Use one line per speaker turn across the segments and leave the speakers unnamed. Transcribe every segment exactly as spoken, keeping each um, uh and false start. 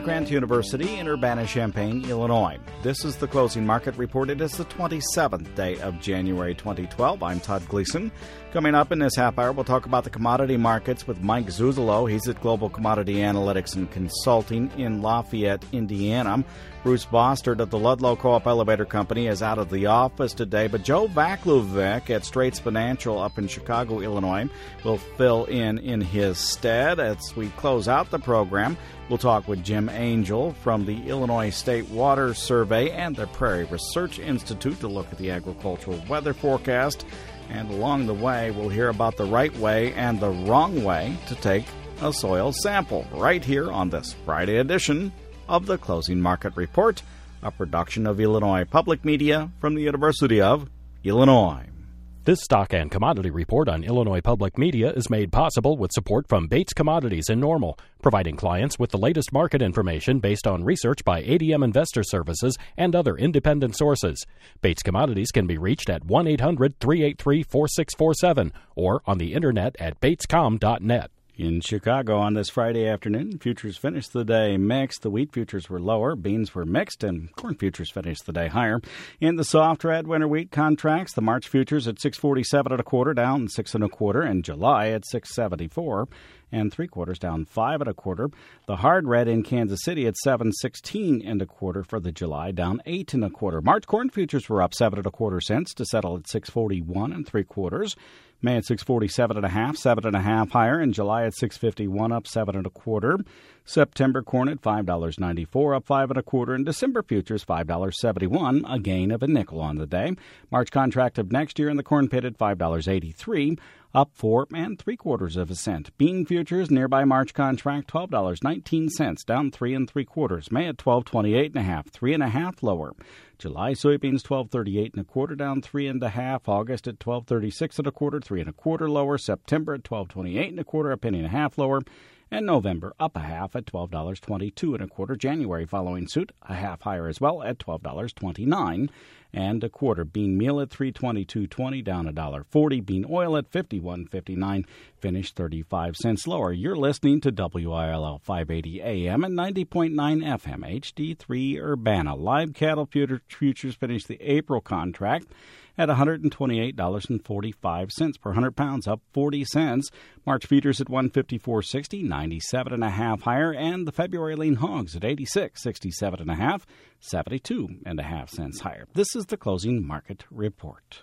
Grant University in Urbana-Champaign, Illinois. This is the closing market report. It is the twenty-seventh day of January twenty twelve. I'm Todd Gleason. Coming up in this half hour, we'll talk about the commodity markets with Mike Zuzolo. He's at Global Commodity Analytics and Consulting in Lafayette, Indiana. Bruce Bostard of the Ludlow Co-op Elevator Company is out of the office today, but Joe Vaclovic at Straits Financial up in Chicago, Illinois, will fill in in his stead. As we close out the program, we'll talk with Jim Angel from the Illinois State Water Survey and the Prairie Research Institute to look at the agricultural weather forecast. And along the way, we'll hear about the right way and the wrong way to take a soil sample right here on this Friday edition of the Closing Market Report, a production of Illinois Public Media from the University of Illinois.
This stock and commodity report on Illinois Public Media is made possible with support from Bates Commodities in Normal, providing clients with the latest market information based on research by A D M Investor Services and other independent sources. Bates Commodities can be reached at one eight hundred, three eight three, four six four seven or on the internet at batescom dot net.
In Chicago on this Friday afternoon, futures finished the day mixed. The wheat futures were lower, beans were mixed, and corn futures finished the day higher. In the soft red winter wheat contracts, the March futures at six forty-seven and a quarter, down six and a quarter, and July at six seventy-four and three quarters, down five and a quarter. The hard red in Kansas City at seven sixteen and a quarter for the July, down eight and a quarter. March corn futures were up seven and a quarter cents to settle at six forty-one and three quarters. May at six forty-seven and a half, seven and a half higher, and July at six fifty-one, up seven and a quarter. September corn at five dollars and ninety-four cents, up five and a quarter, and December futures five dollars and seventy-one cents, a gain of a nickel on the day. March contract of next year in the corn pit at five dollars and eighty-three cents, up four and three quarters of a cent. Bean futures nearby March contract twelve dollars and nineteen cents, down three and three quarters. May at twelve twenty-eight and a half, three and a half lower. July soybeans twelve thirty-eight and a quarter, down three and a half. August at twelve thirty-six and a quarter, three and a quarter lower. September at twelve twenty-eight and a quarter, a penny and a half lower. And November up a half at twelve dollars and twenty-two and a quarter. January following suit, a half higher as well at twelve dollars and twenty-nine and a quarter. Bean meal at three twenty-two twenty, down a dollar forty. Bean oil at fifty-one fifty-nine, finished thirty-five cents lower. You're listening to W I L L five eighty A M and ninety point nine F M H D three Urbana. Live cattle futures finished the April contract at one hundred twenty-eight dollars and forty-five cents per one hundred pounds, up forty cents. March feeders at one fifty-four sixty, ninety-seven and a half higher, and the February lean hogs at eighty-six sixty-seven and a half, seventy-two and a half cents higher. This is the closing market report.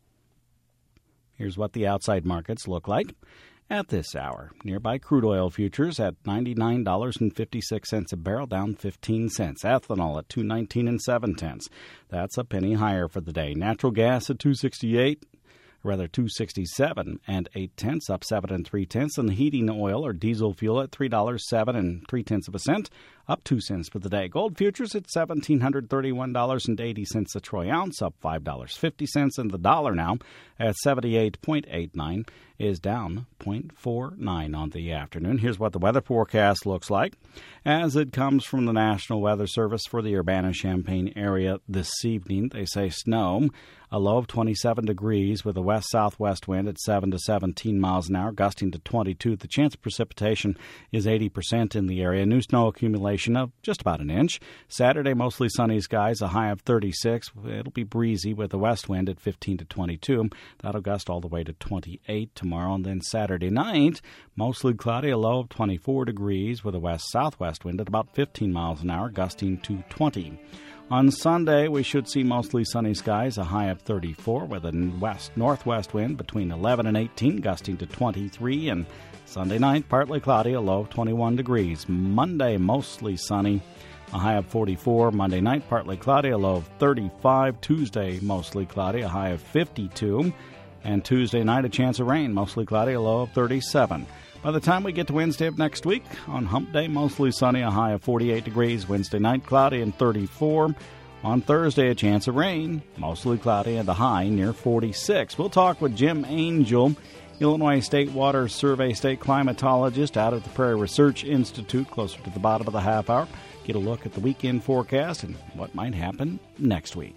Here's what the outside markets look like at this hour. Nearby crude oil futures at ninety-nine dollars and fifty-six cents a barrel, down fifteen cents. Ethanol at two nineteen and seven tenths. That's a penny higher for the day. Natural gas at two sixty-eight, rather two sixty-seven and eight tenths, up seven and three tenths. And the heating oil or diesel fuel at three dollars seven and three tenths of a cent, up two cents for the day. Gold futures at one thousand seven hundred thirty-one dollars and eighty cents a troy ounce, up five dollars and fifty cents. And the dollar now at seventy-eight point eight nine is down zero point four nine on the afternoon. Here's what the weather forecast looks like as it comes from the National Weather Service for the Urbana-Champaign area this evening. They say snow, a low of twenty-seven degrees with a west-southwest wind at seven to seventeen miles an hour, gusting to twenty-two. The chance of precipitation is eighty percent in the area. New snow accumulation of just about an inch. Saturday, mostly sunny skies, a high of thirty-six. It'll be breezy with a west wind at fifteen to twenty-two. That'll gust all the way to twenty-eight tomorrow. And then Saturday night, mostly cloudy, a low of twenty-four degrees with a west-southwest wind at about fifteen miles an hour, gusting to twenty. On Sunday, we should see mostly sunny skies, a high of thirty-four with a west-northwest wind between eleven and eighteen, gusting to twenty-three. And Sunday night, partly cloudy, a low of twenty-one degrees. Monday, mostly sunny, a high of forty-four. Monday night, partly cloudy, a low of thirty-five. Tuesday, mostly cloudy, a high of fifty-two. And Tuesday night, a chance of rain, mostly cloudy, a low of thirty-seven. By the time we get to Wednesday of next week, on Hump Day, mostly sunny, a high of forty-eight degrees. Wednesday night, cloudy and thirty-four. On Thursday, a chance of rain, mostly cloudy and a high near forty-six. We'll talk with Jim Angel, Illinois State Water Survey state climatologist out at the Prairie Research Institute, closer to the bottom of the half hour. Get a look at the weekend forecast and what might happen next week.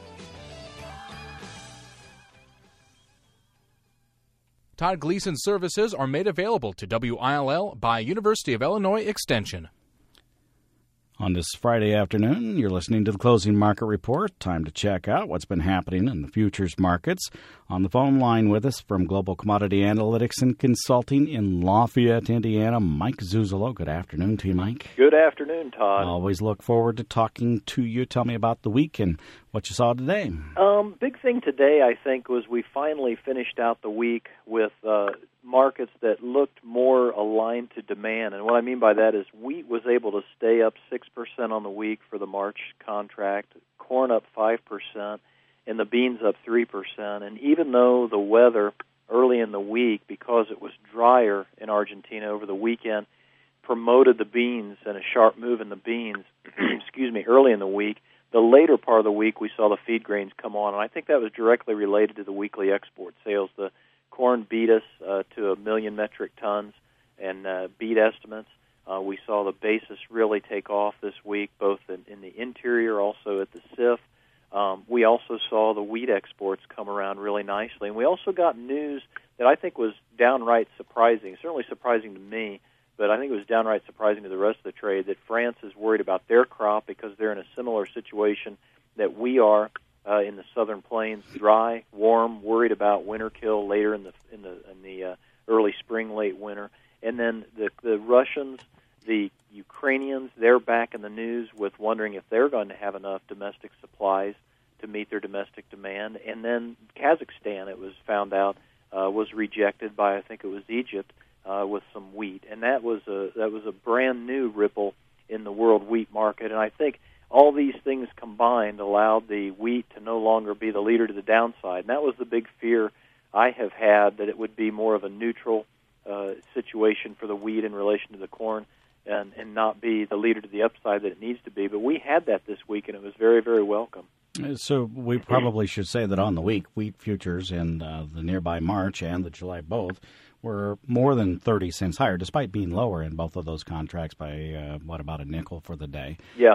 Todd Gleason services are made available to W I L L by University of Illinois Extension.
On this Friday afternoon, you're listening to the Closing Market Report. Time to check out what's been happening in the futures markets. On the phone line with us from Global Commodity Analytics and Consulting in Lafayette, Indiana, Mike Zuzolo. Good afternoon to you, Mike.
Good afternoon, Todd.
Always look forward to talking to you. Tell me about the week and what you saw today.
Um, big thing today, I think, was we finally finished out the week with uh, markets that looked more aligned to demand. And what I mean by that is wheat was able to stay up six percent on the week for the March contract, corn up five percent, and the beans up three percent. And even though the weather early in the week, because it was drier in Argentina over the weekend, promoted the beans and a sharp move in the beans, excuse me, early in the week, the later part of the week we saw the feed grains come on. And I think that was directly related to the weekly export sales. The corn beat us uh, to a million metric tons and uh, beat estimates. Uh, we saw the basis really take off this week, both in, in the interior, also at the C I F. Um, we also saw the wheat exports come around really nicely. And we also got news that I think was downright surprising, certainly surprising to me, but I think it was downright surprising to the rest of the trade, that France is worried about their crop because they're in a similar situation that we are uh, in the southern plains, dry, warm, worried about winter kill later in the in the in the uh, early spring, late winter. And then the the Russians, the Ukrainians, they're back in the news with wondering if they're going to have enough domestic supplies to meet their domestic demand. And then Kazakhstan, it was found out, uh, was rejected by, I think it was Egypt, uh, with some wheat. And that was a that was a brand new ripple in the world wheat market. And I think all these things combined allowed the wheat to no longer be the leader to the downside. And that was the big fear I have had, that it would be more of a neutral uh, situation for the wheat in relation to the corn, and, and not be the leader to the upside that it needs to be. But we had that this week, and it was very, very welcome.
So we probably should say that on the week, wheat futures in uh, the nearby March and the July both were more than thirty cents higher, despite being lower in both of those contracts by, uh, what, about a nickel for the day.
Yeah.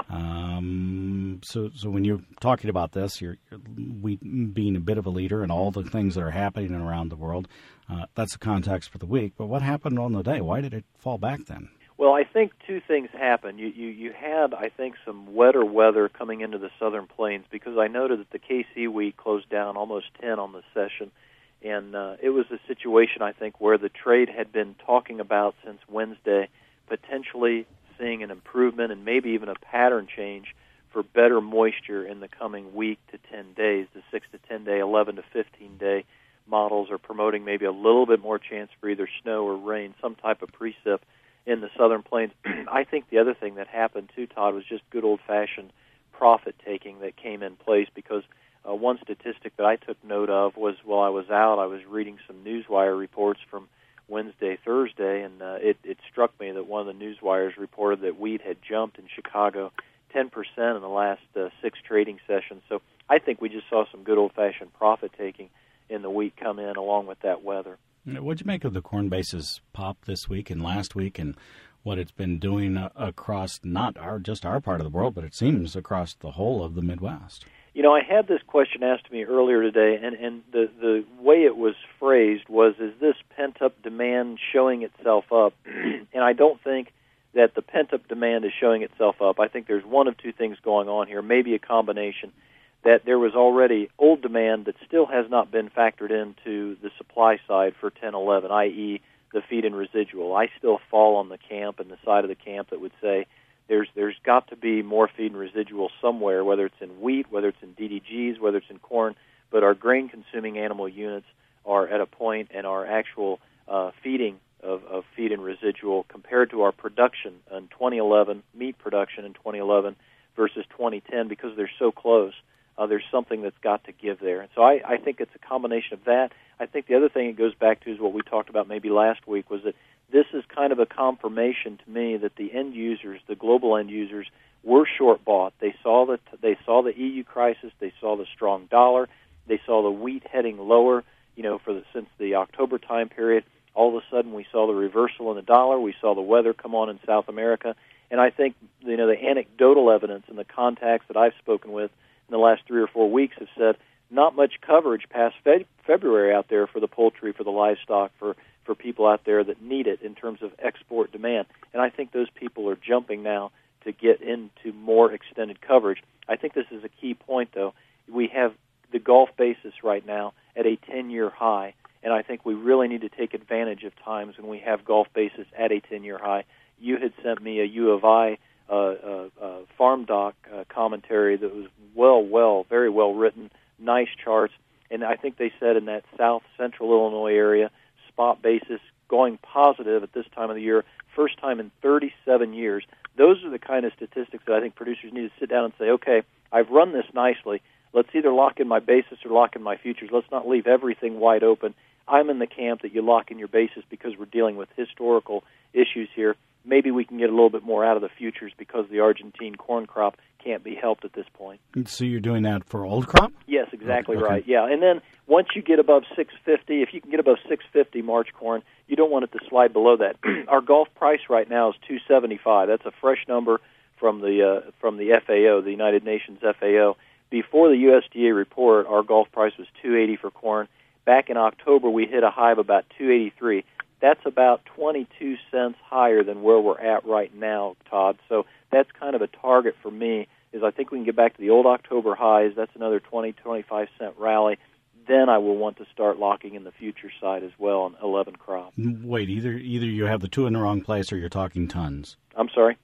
Um, so so when you're talking about this, you're, you're wheat being a bit of a leader and all the things that are happening around the world, uh, that's the context for the week. But what happened on the day? Why did it fall back then?
Well, I think two things happened. You, you you had, I think, some wetter weather coming into the southern plains, because I noted that the K C wheat closed down almost ten on the session, and uh, it was a situation, I think, where the trade had been talking about since Wednesday, potentially seeing an improvement and maybe even a pattern change for better moisture in the coming week to ten days. The six to ten day, eleven to fifteen day models are promoting maybe a little bit more chance for either snow or rain, some type of precip in the southern plains. I think the other thing that happened too, Todd, was just good old-fashioned profit-taking that came in place, because uh, one statistic that I took note of was, while I was out, I was reading some Newswire reports from Wednesday, Thursday, and uh, it, it struck me that one of the Newswires reported that wheat had jumped in Chicago ten percent in the last uh, six trading sessions. So I think we just saw some good old-fashioned profit-taking in the wheat come in along with that weather.
What'd you make of the corn basis pop this week and last week, and what it's been doing uh, across not our just our part of the world, but it seems across the whole of the Midwest?
You know, I had this question asked to me earlier today, and, and the, the way it was phrased was, is this pent-up demand showing itself up? And I don't think that the pent-up demand is showing itself up. I think there's one of two things going on here, maybe a combination, that there was already old demand that still has not been factored into the supply side for ten eleven, that is the feed and residual. I still fall on the camp and the side of the camp that would say there's there's got to be more feed and residual somewhere, whether it's in wheat, whether it's in D D Gs, whether it's in corn, but our grain-consuming animal units are at a point, and our actual uh, feeding of, of feed and residual compared to our production in twenty eleven, meat production in twenty eleven versus twenty ten, because they're so close. Uh, there's something that's got to give there. And so I, I think it's a combination of that. I think the other thing it goes back to is what we talked about maybe last week, was that this is kind of a confirmation to me that the end users, the global end users, were short bought. They saw the they saw the E U crisis. They saw the strong dollar. They saw the wheat heading lower. You know, for the, since the October time period, all of a sudden we saw the reversal in the dollar. We saw the weather come on in South America, and I think you know the anecdotal evidence and the contacts that I've spoken with in the last three or four weeks have said not much coverage past Fe- February out there for the poultry, for the livestock, for, for people out there that need it in terms of export demand. And I think those people are jumping now to get into more extended coverage. I think this is a key point, though. We have the Gulf basis right now at a ten-year high, and I think we really need to take advantage of times when we have Gulf basis at a ten-year high. You had sent me a U of I uh, uh, uh, farm doc uh, commentary that was well, well, very well written, nice charts, and I think they said in that south central Illinois area, spot basis going positive at this time of the year, first time in thirty-seven years. Those are the kind of statistics that I think producers need to sit down and say, okay, I've run this nicely. Let's either lock in my basis or lock in my futures. Let's not leave everything wide open. I'm in the camp that you lock in your basis because we're dealing with historical issues here. Maybe we can get a little bit more out of the futures because the Argentine corn crop can't be helped at this point.
So you're doing that for old crop?
Yes, exactly
okay.
right. Yeah, and then once you get above six fifty, if you can get above six fifty March corn, you don't want it to slide below that. Our Gulf price right now is two seventy-five. That's a fresh number from the uh, from the F A O, the United Nations F A O. Before the U S D A report, our Gulf price was two eighty for corn. Back in October, we hit a high of about two eighty-three. That's about twenty-two cents higher than where we're at right now, Todd. So that's kind of a target for me, is I think we can get back to the old October highs. That's another twenty, twenty-five cent rally. Then I will want to start locking in the future side as well on eleven crop.
Wait, either either you have the two in the wrong place or you're talking tons.
I'm sorry?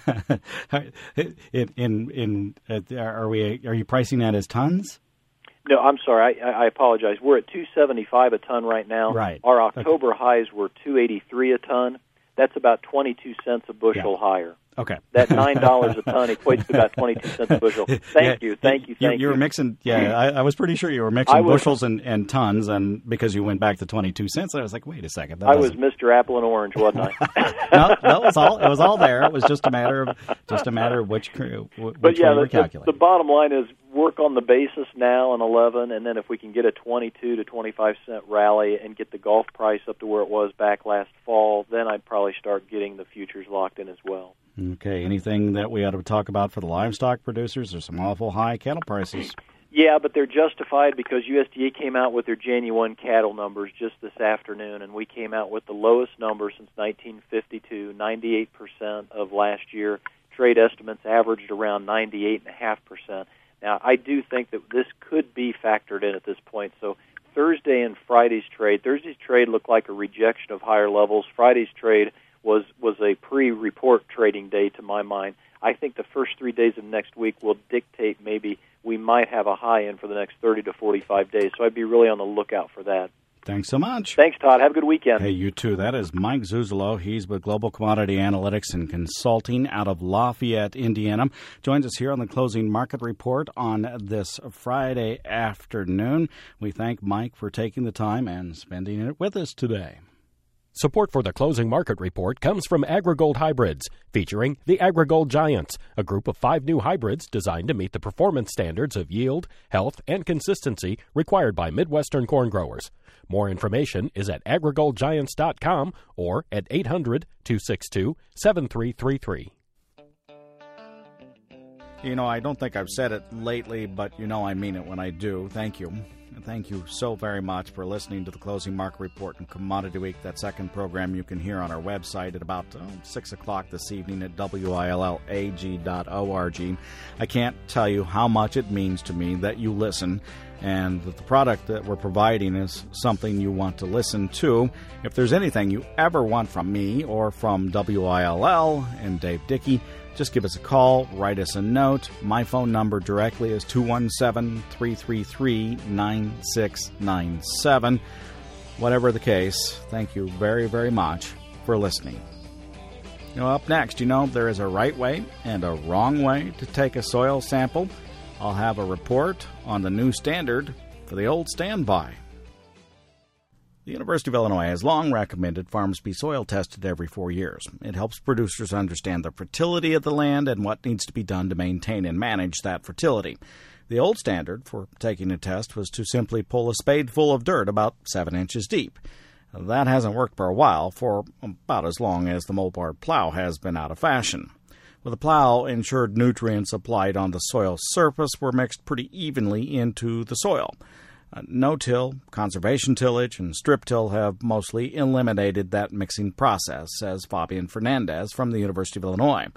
in in, in uh, are we are you pricing that as tons?
No, I'm sorry. I, I apologize. We're at two seventy-five a ton right now.
Right.
Our October okay. highs were two eighty-three a ton. That's about twenty-two cents a bushel yeah. higher.
Okay.
That nine dollars a ton equates to about twenty-two cents a bushel. Thank
yeah,
you, thank you, thank you.
You were mixing, yeah, I, I was pretty sure you were mixing
was,
bushels and, and tons, and because you went back to twenty-two cents, I was like, wait a second. That
I
doesn't...
was Mister Apple and Orange, wasn't I?
no, that was all. It was all there. It was just a matter of just a matter of which, which
but yeah,
way
the,
we're calculating.
The, the bottom line is work on the basis now in eleven, and then if we can get a twenty-two to twenty-five cent rally and get the Gulf price up to where it was back last fall, then I'd probably start getting the futures locked in as well.
Okay, anything that we ought to talk about for the livestock producers? There's some awful high cattle prices.
Yeah, but they're justified because U S D A came out with their January cattle numbers just this afternoon, and we came out with the lowest number since nineteen fifty-two, ninety-eight percent of last year. Trade estimates averaged around ninety-eight point five percent. Now, I do think that this could be factored in at this point. So Thursday and Friday's trade, Thursday's trade looked like a rejection of higher levels. Friday's trade was was a pre-report trading day to my mind. I think the first three days of next week will dictate maybe we might have a high in for the next thirty to forty-five days. So I'd be really on the lookout for that.
Thanks so much.
Thanks, Todd. Have a good weekend.
Hey, you too. That is Mike Zuzolo. He's with Global Commodity Analytics and Consulting out of Lafayette, Indiana. Joins us here on the Closing Market Report on this Friday afternoon. We thank Mike for taking the time and spending it with us today.
Support for the Closing Market Report comes from AgriGold Hybrids, featuring the AgriGold Giants, a group of five new hybrids designed to meet the performance standards of yield, health, and consistency required by Midwestern corn growers. More information is at agrigold giants dot com or at eight hundred, two six two, seven three three three.
You know, I don't think I've said it lately, but you know I mean it when I do. Thank you. Thank you so very much for listening to the Closing Market Report and Commodity Week, that second program you can hear on our website at about oh, six o'clock this evening at W I L L A G dot org. I can't tell you how much it means to me that you listen and that the product that we're providing is something you want to listen to. If there's anything you ever want from me or from W I L L and Dave Dickey, just give us a call, write us a note. My phone number directly is two one seven, three three three, nine six nine seven. Whatever the case, thank you very, very much for listening. You know, up next, you know, there is a right way and a wrong way to take a soil sample. I'll have a report on the new standard for the old standby. The University of Illinois has long recommended farms be soil tested every four years. It helps producers understand the fertility of the land and what needs to be done to maintain and manage that fertility. The old standard for taking a test was to simply pull a spade full of dirt about seven inches deep. That hasn't worked for a while, for about as long as the Molbard plow has been out of fashion. With the plow, ensured nutrients applied on the soil surface were mixed pretty evenly into the soil. Uh, no-till, conservation tillage, and strip-till have mostly eliminated that mixing process, says Fabian Fernandez from the University of Illinois.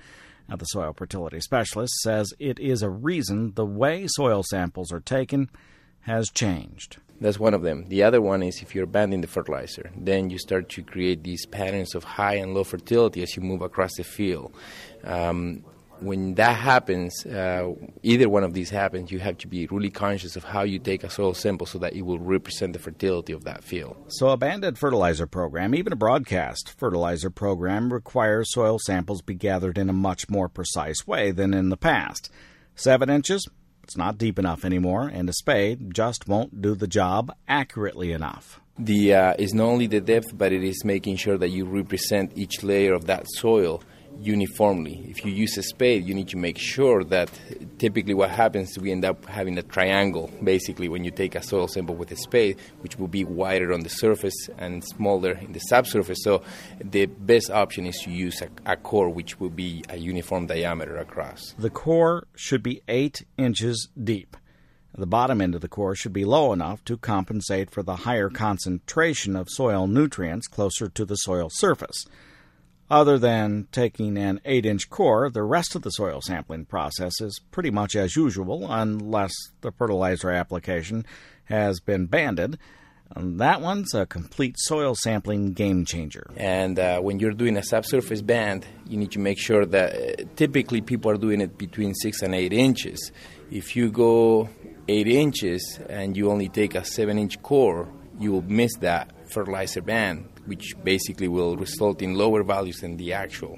Now, the soil fertility specialist says it is a reason the way soil samples are taken has changed.
That's one of them. The other one is if you're banding the fertilizer, then you start to create these patterns of high and low fertility as you move across the field. Um, when that happens, uh, either one of these happens, you have to be really conscious of how you take a soil sample so that it will represent the fertility of that field.
So a banded fertilizer program, even a broadcast fertilizer program, requires soil samples be gathered in a much more precise way than in the past. Seven inches? It's not deep enough anymore, and a spade just won't do the job accurately enough.
The uh, is not only the depth, but it is making sure that you represent each layer of that soil uniformly. If you use a spade, you need to make sure that typically what happens, we end up having a triangle, basically, when you take a soil sample with a spade, which will be wider on the surface and smaller in the subsurface. So the best option is to use a, a core, which will be a uniform diameter across.
The core should be eight inches deep. The bottom end of the core should be low enough to compensate for the higher concentration of soil nutrients closer to the soil surface. Other than taking an eight-inch core, the rest of the soil sampling process is pretty much as usual unless the fertilizer application has been banded. And that one's a complete soil sampling game changer.
And uh, when you're doing a subsurface band, you need to make sure that uh, typically people are doing it between six and eight inches. If you go eight inches and you only take a seven-inch core, you will miss that fertilizer band, which basically will result in lower values than the actual.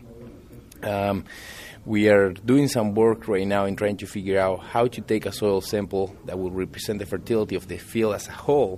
Um, we are doing some work right now in trying to figure out how to take a soil sample that will represent the fertility of the field as a whole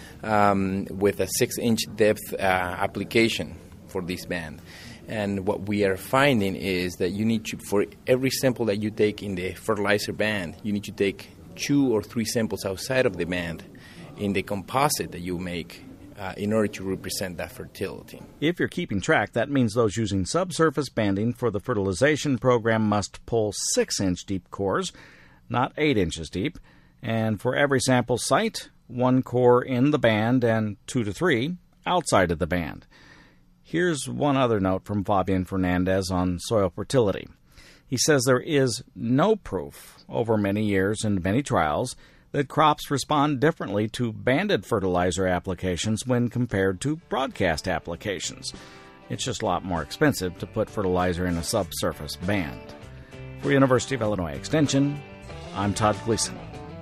um, with a six-inch depth uh, application for this band. And what we are finding is that you need to, for every sample that you take in the fertilizer band, you need to take two or three samples outside of the band in the composite that you make Uh, in order to represent that fertility.
If you're keeping track, that means those using subsurface banding for the fertilization program must pull six-inch deep cores, not eight inches deep. And for every sample site, one core in the band and two to three outside of the band. Here's one other note from Fabian Fernandez on soil fertility. He says there is no proof over many years and many trials that crops respond differently to banded fertilizer applications when compared to broadcast applications. It's just a lot more expensive to put fertilizer in a subsurface band. For University of Illinois Extension, I'm Todd Gleason.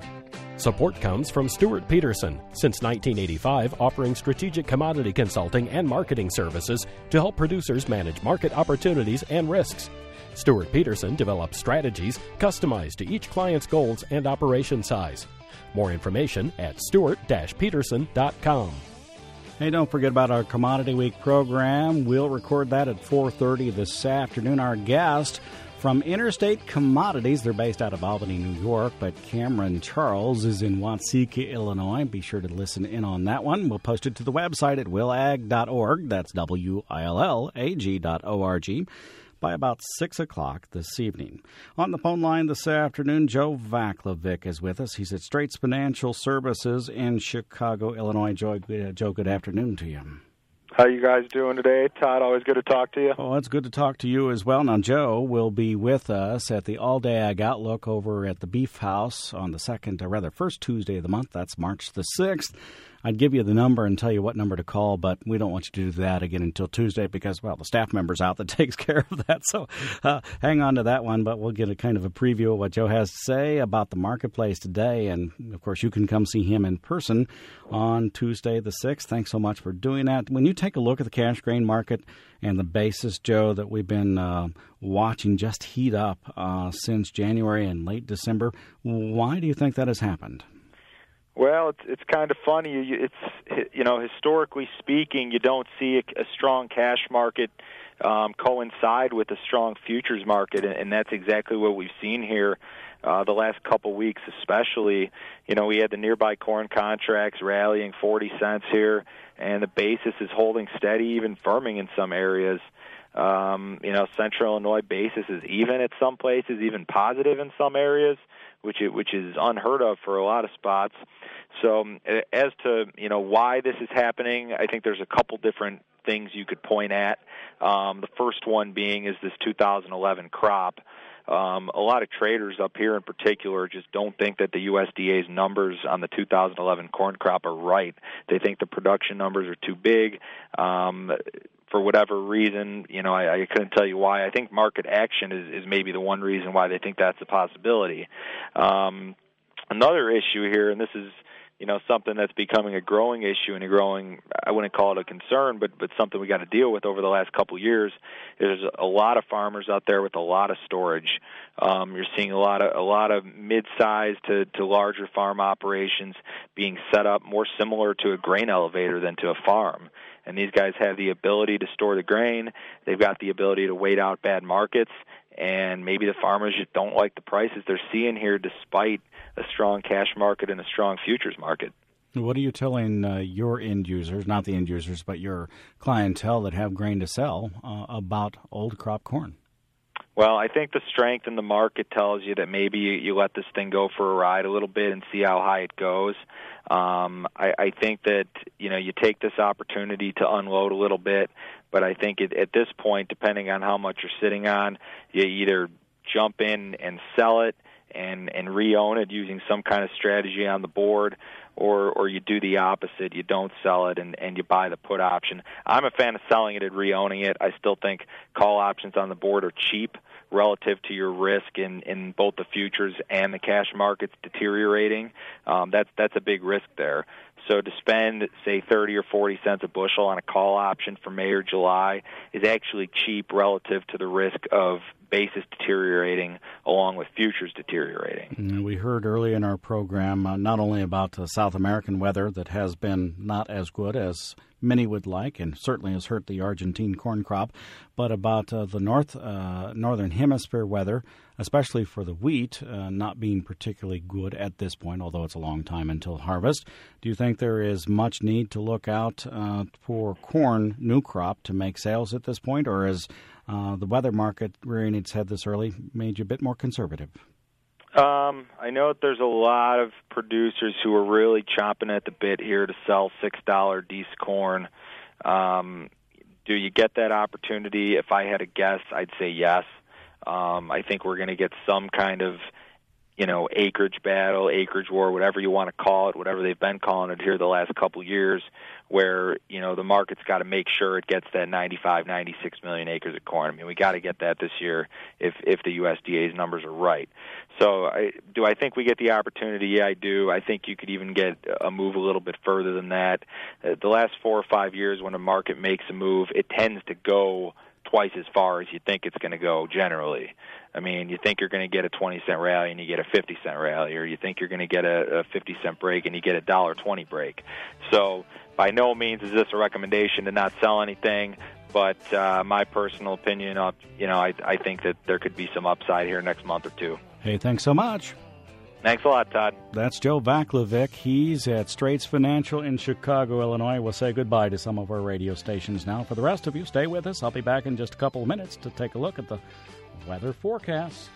Support comes from Stuart Peterson, since nineteen eighty-five offering strategic commodity consulting and marketing services to help producers manage market opportunities and risks. Stuart Peterson develops strategies customized to each client's goals and operation size. More information at stuart dash peterson dot com.
Hey, don't forget about our Commodity Week program. We'll record that at four thirty this afternoon. Our guest from Interstate Commodities, they're based out of Albany, New York, but Cameron Charles is in Watseka, Illinois. Be sure to listen in on that one. We'll post it to the website at will ag dot org. That's W I L L A G dot O R G. By about six o'clock this evening. On the phone line this afternoon, Joe Vaklovic is with us. He's at Straits Financial Services in Chicago, Illinois. Joe, uh, Joe, good afternoon to you.
How you guys doing today? Todd, always good to talk to you.
Oh, it's good to talk to you as well. Now, Joe will be with us at the All-Day Ag Outlook over at the Beef House on the second, or rather first Tuesday of the month. That's March the sixth. I'd give you the number and tell you what number to call, but we don't want you to do that again until Tuesday because, well, the staff member's out that takes care of that. So uh, hang on to that one, but we'll get a kind of a preview of what Joe has to say about the marketplace today. And, of course, you can come see him in person on Tuesday the sixth. Thanks so much for doing that. When you take a look at the cash grain market and the basis, Joe, that we've been uh, watching just heat up uh, since January and late December, why do you think that has happened?
Well, it's it's kind of funny. It's you know historically speaking, you don't see a, a strong cash market um, coincide with a strong futures market, and, and that's exactly what we've seen here uh, the last couple weeks, especially. You know, we had the nearby corn contracts rallying forty cents here, and the basis is holding steady, even firming in some areas. Um, you know, Central Illinois basis is even at some places, even positive in some areas, which it, which is unheard of for a lot of spots. So as to, you know, why this is happening, I think there's a couple different things you could point at. Um, the first one being is this two thousand eleven crop. Um, a lot of traders up here in particular just don't think that the U S D A's numbers on the two thousand eleven corn crop are right. They think the production numbers are too big. Um, for whatever reason, you know, I, I couldn't tell you why. I think market action is, is maybe the one reason why they think that's a possibility. Um, another issue here, and this is, you know, something that's becoming a growing issue and a growing, I wouldn't call it a concern, but but something we got to deal with over the last couple of years. There's a lot of farmers out there with a lot of storage. Um, you're seeing a lot of a lot of mid-sized to, to larger farm operations being set up more similar to a grain elevator than to a farm. And these guys have the ability to store the grain. They've got the ability to wait out bad markets. And maybe the farmers just don't like the prices they're seeing here despite a strong cash market and a strong futures market.
What are you telling uh, your end users, not the end users, but your clientele that have grain to sell uh, about old crop corn?
Well, I think the strength in the market tells you that maybe you, you let this thing go for a ride a little bit and see how high it goes. Um, I, I think that, you know, you take this opportunity to unload a little bit, but I think it, at this point, depending on how much you're sitting on, you either jump in and sell it and, and re-own it using some kind of strategy on the board, or or you do the opposite. You don't sell it and, and you buy the put option. I'm a fan of selling it and re-owning it. I still think call options on the board are cheap relative to your risk in, in both the futures and the cash markets deteriorating. Um, that's that's a big risk there. So to spend, say, thirty or forty cents a bushel on a call option for May or July is actually cheap relative to the risk of basis deteriorating along with futures deteriorating.
And we heard early in our program uh, not only about uh, South American weather that has been not as good as many would like and certainly has hurt the Argentine corn crop, but about uh, the north uh, northern hemisphere weather, especially for the wheat, uh, not being particularly good at this point, although it's a long time until harvest. Do you think there is much need to look out uh, for corn new crop to make sales at this point, or is uh, the weather market rearing its head this early made you a bit more conservative?
Um, I know that there's a lot of producers who are really chomping at the bit here to sell six dollar D S corn. Um, do you get that opportunity? If I had a guess, I'd say yes. Um, I think we're going to get some kind of, you know, acreage battle, acreage war, whatever you want to call it, whatever they've been calling it here the last couple of years, where, you know, the market's got to make sure it gets that ninety-five, ninety-six million acres of corn. I mean, we got to get that this year if if the U S D A's numbers are right. So I, do I think we get the opportunity? Yeah, I do. I think you could even get a move a little bit further than that. Uh, the last four or five years when a market makes a move, it tends to go twice as far as you think it's going to go generally. I mean, you think you're going to get a twenty cent rally and you get a fifty cent rally, or you think you're going to get a, a fifty cent break and you get a one dollar twenty break. So by no means is this a recommendation to not sell anything, but uh, my personal opinion, uh, you know, I, I think that there could be some upside here next month or two.
Hey, thanks so much.
Thanks a lot, Todd.
That's Joe Vaclavic. He's at Straits Financial in Chicago, Illinois. We'll say goodbye to some of our radio stations now. For the rest of you, stay with us. I'll be back in just a couple of minutes to take a look at the weather forecast.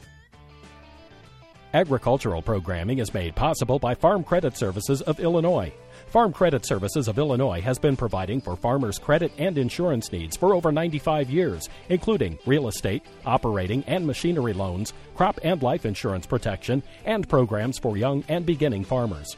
Agricultural programming is made possible by Farm Credit Services of Illinois. Farm Credit Services of Illinois has been providing for farmers' credit and insurance needs for over ninety-five years, including real estate, operating and machinery loans, crop and life insurance protection, and programs for young and beginning farmers.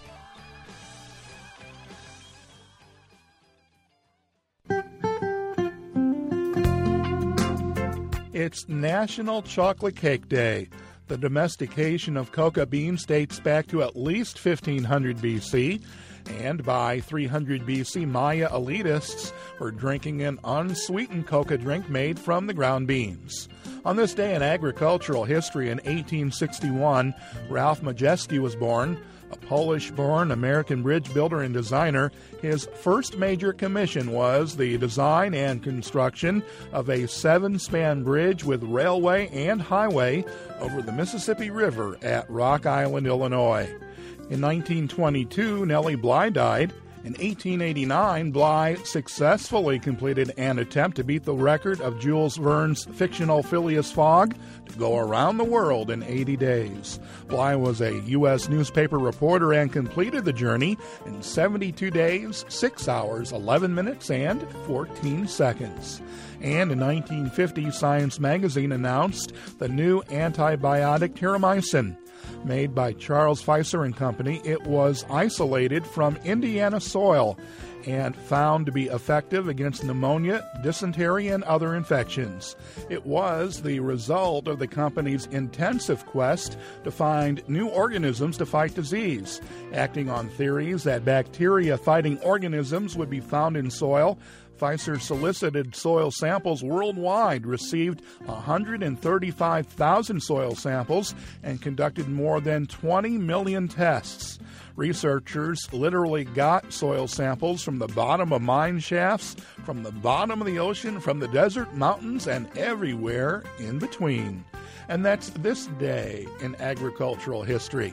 It's National Chocolate Cake Day. The domestication of coca beans dates back to at least fifteen hundred B C, and by three hundred B C, Maya elitists were drinking an unsweetened coca drink made from the ground beans. On this day in agricultural history in eighteen sixty-one, Ralph Majewski was born, a Polish-born American bridge builder and designer. His first major commission was the design and construction of a seven-span bridge with railway and highway over the Mississippi River at Rock Island, Illinois. In nineteen twenty-two, Nellie Bly died. In eighteen eighty-nine, Bly successfully completed an attempt to beat the record of Jules Verne's fictional Phileas Fogg to go around the world in eighty days. Bly was a U S newspaper reporter and completed the journey in seventy-two days, six hours, eleven minutes, and fourteen seconds. And in nineteen fifty, Science magazine announced the new antibiotic terramycin. Made by Charles Pfizer and Company, it was isolated from Indiana soil and found to be effective against pneumonia, dysentery, and other infections. It was the result of the company's intensive quest to find new organisms to fight disease, acting on theories that bacteria-fighting organisms would be found in soil. Pfizer solicited soil samples worldwide, received one hundred thirty-five thousand soil samples, and conducted more than twenty million tests. Researchers literally got soil samples from the bottom of mine shafts, from the bottom of the ocean, from the desert, mountains, and everywhere in between. And that's this day in agricultural history.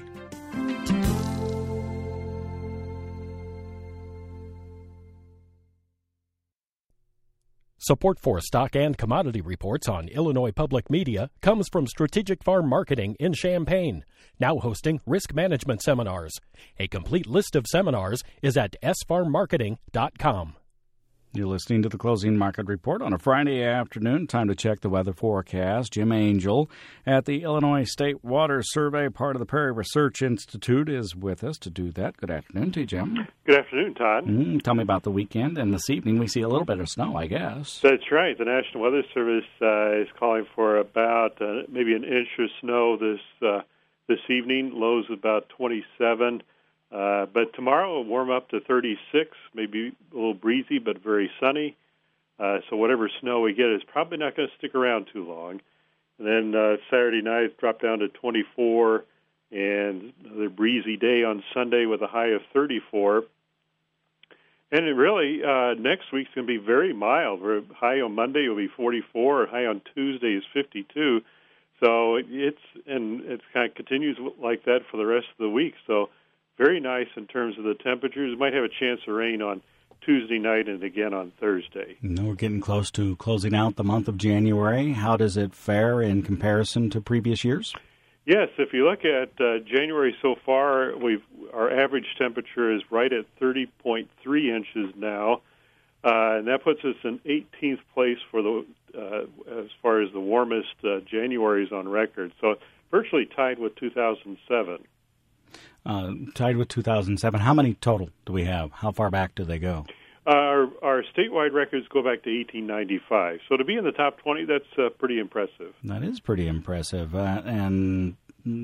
Support for stock and commodity reports on Illinois Public Media comes from Strategic Farm Marketing in Champaign, now hosting risk management seminars. A complete list of seminars is at s farm marketing dot com.
You're listening to the Closing Market Report on a Friday afternoon. Time to check the weather forecast. Jim Angel at the Illinois State Water Survey, part of the Prairie Research Institute, is with us to do that. Good afternoon to you, Jim.
Good afternoon, Todd.
Mm-hmm. Tell me about the weekend. And this evening we see a little bit of snow, I guess.
That's right. The National Weather Service uh, is calling for about uh, maybe an inch of snow this uh, this evening. Lows about twenty-seven. Uh, but tomorrow will warm up to thirty-six, maybe a little breezy, but very sunny. Uh, so whatever snow we get is probably not going to stick around too long. And then uh, Saturday night drop down to twenty-four, and another breezy day on Sunday with a high of thirty-four. And it really, uh, next week's going to be very mild. We're high on Monday will be forty-four, high on Tuesday is fifty-two. So it's and it kind of continues like that for the rest of the week. So very nice in terms of the temperatures. Might have a chance of rain on Tuesday night and again on Thursday.
No, we're getting close to closing out the month of January. How does it fare in comparison to previous years?
Yes, if you look at uh, January so far, we've our average temperature is right at thirty point three inches now, uh, and that puts us in eighteenth place for the uh, as far as the warmest uh, Januaries on record. So virtually tied with two thousand seven.
Uh, tied with two thousand seven. How many total do we have? How far back do they go?
Uh, our, our statewide records go back to eighteen ninety-five. So to be in the top twenty, that's uh, pretty impressive.
That is pretty impressive. Uh, and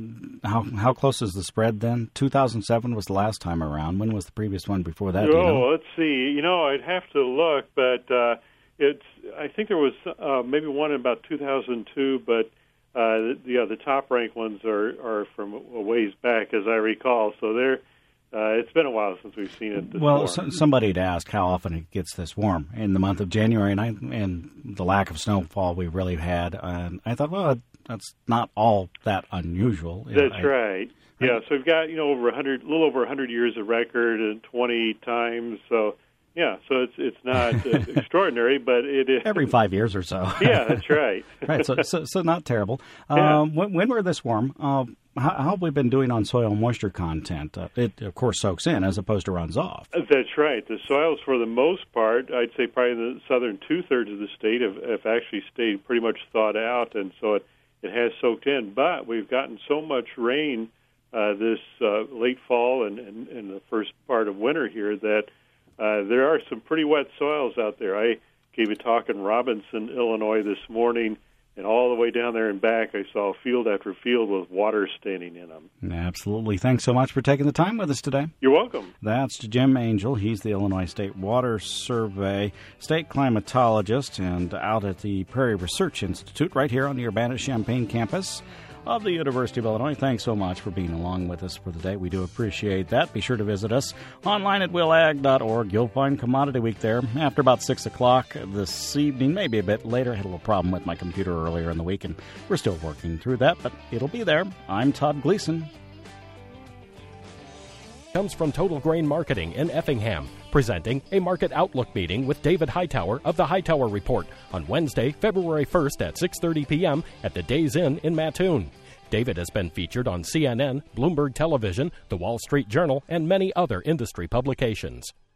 how how close is the spread then? two thousand seven was the last time around. When was the previous one before that?
Oh,
do you know?
Let's see. You know, I'd have to look, but uh, it's. I think there was uh, maybe one in about two thousand two, but Uh, the, yeah, the top-ranked ones are, are from a ways back, as I recall. So they're, uh, it's been a while since we've seen it this
Well,
warm.
so, somebody had asked how often it gets this warm in the month of January, and, I, and the lack of snowfall we really had. And I thought, well, that's not all that unusual.
That's
I,
right. Yeah, so we've got, you know, over a hundred, a little over one hundred years of record and twenty times. So, yeah, so it's it's not uh, extraordinary, but it is.
Every five years or so.
Yeah, that's right.
Right, so, so so not terrible.
Yeah.
Um, when, when we're this warm, uh, how, how have we been doing on soil moisture content? Uh, it, of course, soaks in as opposed to runs off.
That's right. The soils, for the most part, I'd say probably the southern two-thirds of the state have, have actually stayed pretty much thawed out, and so it, it has soaked in. But we've gotten so much rain uh, this uh, late fall and, and, and the first part of winter here that Uh, there are some pretty wet soils out there. I gave a talk in Robinson, Illinois this morning, and all the way down there and back, I saw field after field with water standing in them.
Absolutely. Thanks so much for taking the time with us today.
You're welcome.
That's Jim Angel. He's the Illinois State Water Survey state climatologist and out at the Prairie Research Institute right here on the Urbana-Champaign campus of the University of Illinois. Thanks so much for being along with us for the day. We do appreciate that. Be sure to visit us online at will ag dot org. You'll find Commodity Week there after about six o'clock this evening, maybe a bit later. I had a little problem with my computer earlier in the week, and we're still working through that, but it'll be there. I'm Todd Gleason.
comes from Total Grain Marketing in Effingham, presenting a market outlook meeting with David Hightower of the Hightower Report on Wednesday, February first at six thirty p.m. at the Days Inn in Mattoon. David has been featured on C N N, Bloomberg Television, The Wall Street Journal, and many other industry publications.